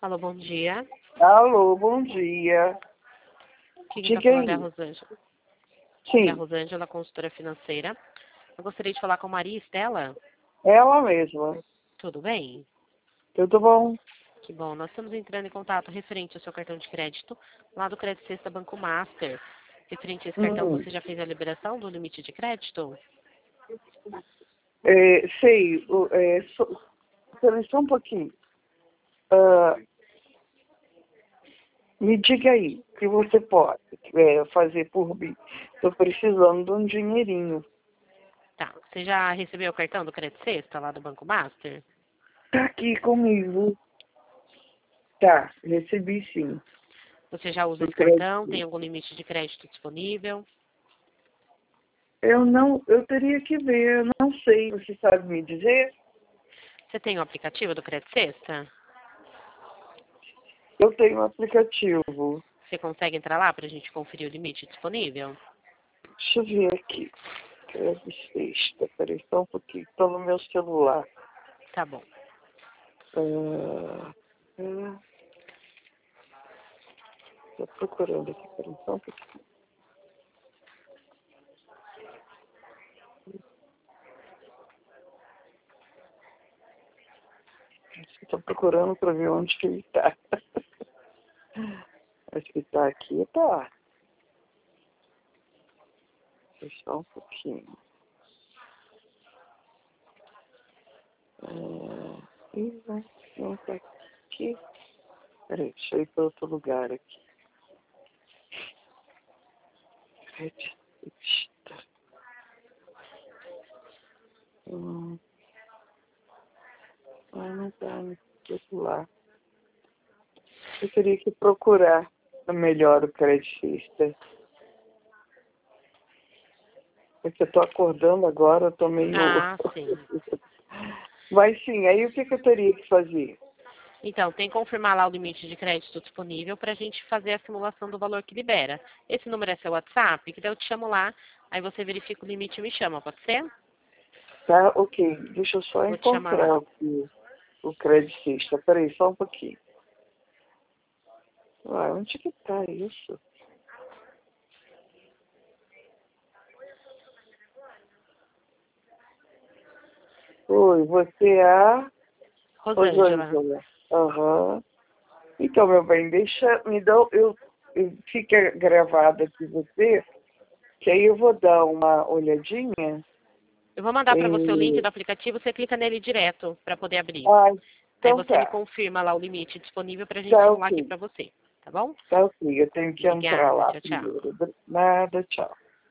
Alô, bom dia. Alô, bom dia. Quem está Diga falando é a aí. Rosângela. É a Sim, Rosângela, consultora financeira. Eu gostaria de falar com a Maria Estela. ela mesma. Tudo bem? Tudo bom? Que bom. Nós estamos entrando em contato referente ao seu cartão de crédito lá do Crédito Sexta Banco Master. Referente a esse cartão, você já fez a liberação do limite de crédito? Sei. Espera só um pouquinho. Ah, me diga aí, o que você pode fazer por mim? Estou precisando de um dinheirinho. Tá. Você já recebeu o cartão do Crédito Sexta lá do Banco Master? Tá aqui comigo. Tá, recebi sim. Você já usa Do esse cartão? crédito. Tem algum limite de crédito disponível? Eu teria que ver, eu não sei. Você sabe me dizer? Você tem o aplicativo do Crédito Sexta? Eu tenho um aplicativo. Você consegue entrar lá para a gente conferir o limite disponível? Deixa eu ver aqui. Crédito Sexta. Peraí só um pouquinho. Estou no meu celular. Tá bom. Estou procurando aqui. Peraí só um pouquinho. Estou procurando para ver onde que ele está. Acho que está aqui. Tá. Deixa só um pouquinho. Não está aqui. Peraí, deixa eu ir para outro lugar aqui. Crédito Sexta. Não está no celular. Eu teria que procurar melhor o Crédito Sexta. Porque eu estou acordando agora, eu tô meio... Ah, sim. Mas sim, aí o que eu teria que fazer? Então, tem que confirmar lá o limite de crédito disponível para a gente fazer a simulação do valor que libera. Esse número é seu WhatsApp, que daí eu te chamo lá, aí você verifica o limite e me chama, pode ser? Tá, ok. Deixa eu só Vou te chamar lá. encontrar o Crédito Sexta. Peraí, só um pouquinho. Uai, onde que tá isso? Oi, você é a Rosângela. Rosângela. Aham. Então, meu bem, fica gravado aqui você, que aí eu vou dar uma olhadinha. Eu vou mandar para você o link E... do aplicativo, você clica nele direto para poder abrir. Ah, Aí então você me tá. confirma lá o limite disponível para a gente Tá simular aqui ok. para você, tá bom? Tá ok, eu tenho que entrar Obrigada, lá tchau, tchau. primeiro. Nada, tchau.